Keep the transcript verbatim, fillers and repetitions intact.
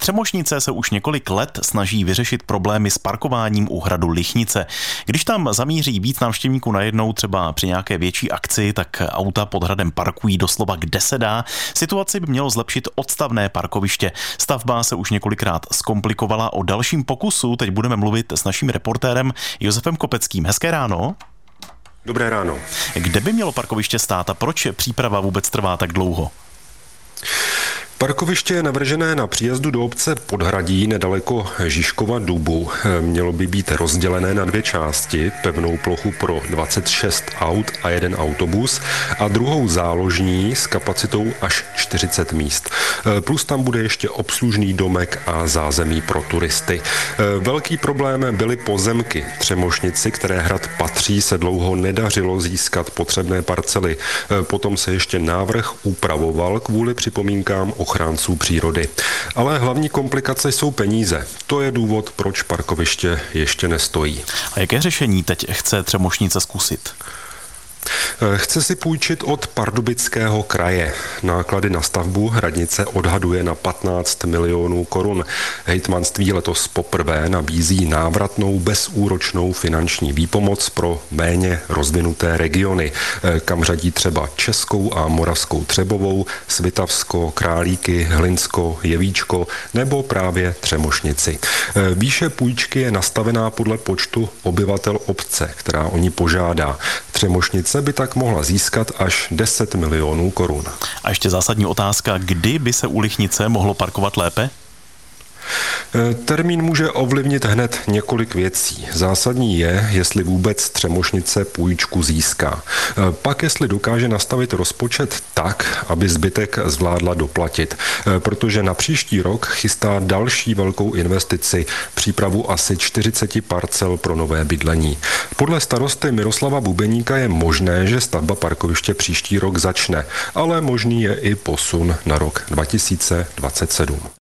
Třemošnice se už několik let snaží vyřešit problémy s parkováním u hradu Lichnice. Když tam zamíří víc návštěvníků najednou, třeba při nějaké větší akci, tak auta pod hradem parkují doslova kde se dá. Situaci by mělo zlepšit odstavné parkoviště. Stavba se už několikrát zkomplikovala. O dalším pokusu teď budeme mluvit s naším reportérem Josefem Kopeckým. Hezké ráno. Dobré ráno. Kde by mělo parkoviště stát a proč příprava vůbec trvá tak dlouho? Parkoviště je navržené na příjezdu do obce Podhradí nedaleko Žižkova Dubu. Mělo by být rozdělené na dvě části, pevnou plochu pro dvacet šest aut a jeden autobus a druhou záložní s kapacitou až čtyřicet míst. Plus tam bude ještě obslužný domek a zázemí pro turisty. Velký problém byly pozemky. Třemošnici, které hrad patří, se dlouho nedařilo získat potřebné parcely. Potom se ještě návrh upravoval kvůli připomínkám ochránců přírody. Ale hlavní komplikace jsou peníze. To je důvod, proč parkoviště ještě nestojí. A jaké řešení teď chce Třemošnice zkusit? Chce si půjčit od Pardubického kraje. Náklady na stavbu radnice odhaduje na patnáct milionů korun. Hejtmanství letos poprvé nabízí návratnou bezúročnou finanční výpomoc pro méně rozvinuté regiony, kam řadí třeba Českou a Moravskou Třebovou, Svitavsko, Králíky, Hlinsko, Jevíčko nebo právě Třemošnici. Výše půjčky je nastavená podle počtu obyvatel obce, která o ní požádá. Třemošnice by tak mohla získat až deset milionů korun. A ještě zásadní otázka, kdy by se u Lichnice mohlo parkovat lépe? Termín může ovlivnit hned několik věcí. Zásadní je, jestli vůbec Třemošnice půjčku získá. Pak jestli dokáže nastavit rozpočet tak, aby zbytek zvládla doplatit. Protože na příští rok chystá další velkou investici, přípravu asi čtyřicet parcel pro nové bydlení. Podle starosty Miroslava Bubeníka je možné, že stavba parkoviště příští rok začne, ale možný je i posun na rok dva tisíce dvacet sedm.